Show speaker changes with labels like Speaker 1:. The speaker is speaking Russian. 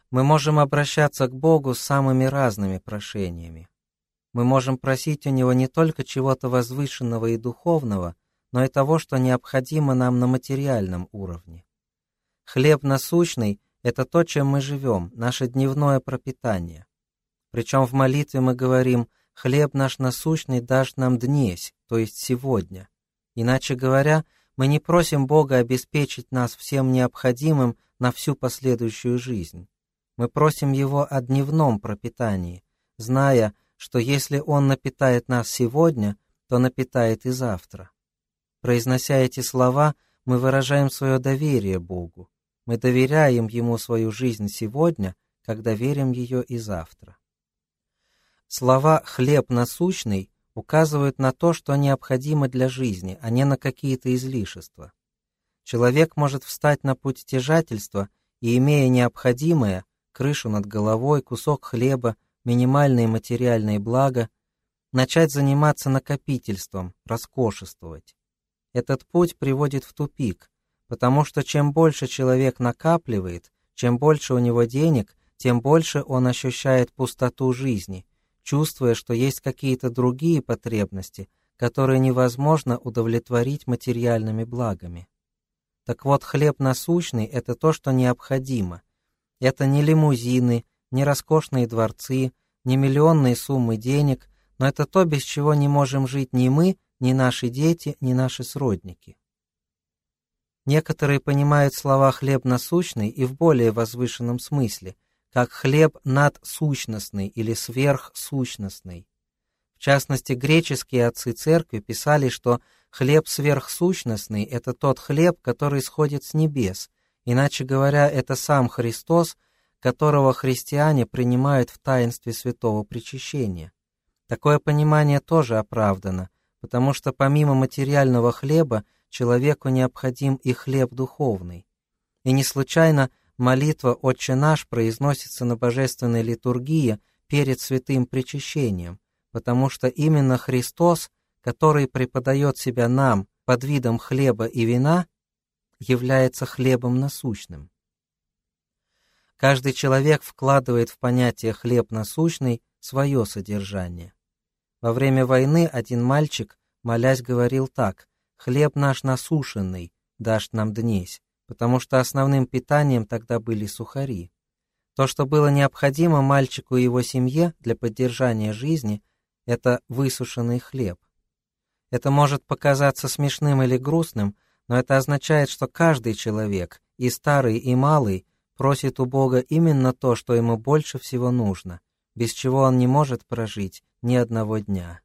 Speaker 1: Мы можем обращаться к Богу с самыми разными прошениями. Мы можем просить у Него не только чего-то возвышенного и духовного, но и того, что необходимо нам на материальном уровне. Хлеб насущный – это то, чем мы живем, наше дневное пропитание. Причем в молитве мы говорим «хлеб наш насущный дашь нам днесь», то есть сегодня. Иначе говоря, мы не просим Бога обеспечить нас всем необходимым на всю последующую жизнь. Мы просим Его о дневном пропитании, зная, что если Он напитает нас сегодня, то напитает и завтра. Произнося эти слова, мы выражаем свое доверие Богу. Мы доверяем Ему свою жизнь сегодня, когда верим ее и завтра. Слова «хлеб насущный» указывают на то, что необходимо для жизни, а не на какие-то излишества. Человек может встать на путь стяжательства и, имея необходимое, крышу над головой, кусок хлеба, минимальные материальные блага, начать заниматься накопительством, роскошествовать. Этот путь приводит в тупик, потому что чем больше человек накапливает, чем больше у него денег, тем больше он ощущает пустоту жизни, чувствуя, что есть какие-то другие потребности, которые невозможно удовлетворить материальными благами. Так вот, хлеб насущный – это то, что необходимо. Это не лимузины, не роскошные дворцы, не миллионные суммы денег, но это то, без чего не можем жить ни мы, ни наши дети, ни наши сродники. Некоторые понимают слова «хлеб насущный» и в более возвышенном смысле, как хлеб надсущностный или сверхсущностный. В частности, греческие отцы церкви писали, что хлеб сверхсущностный – это тот хлеб, который сходит с небес, иначе говоря, это сам Христос, которого христиане принимают в таинстве святого причащения. Такое понимание тоже оправдано, потому что помимо материального хлеба человеку необходим и хлеб духовный. И не случайно молитва «Отче наш» произносится на божественной литургии перед святым причащением, потому что именно Христос, который преподает себя нам под видом хлеба и вина, является хлебом насущным. Каждый человек вкладывает в понятие «хлеб насущный» свое содержание. Во время войны один мальчик, молясь, говорил так: «Хлеб наш насушенный дашь нам днесь», потому что основным питанием тогда были сухари. То, что было необходимо мальчику и его семье для поддержания жизни, это высушенный хлеб. Это может показаться смешным или грустным, но это означает, что каждый человек, и старый, и малый, просит у Бога именно то, что ему больше всего нужно, без чего он не может прожить ни одного дня.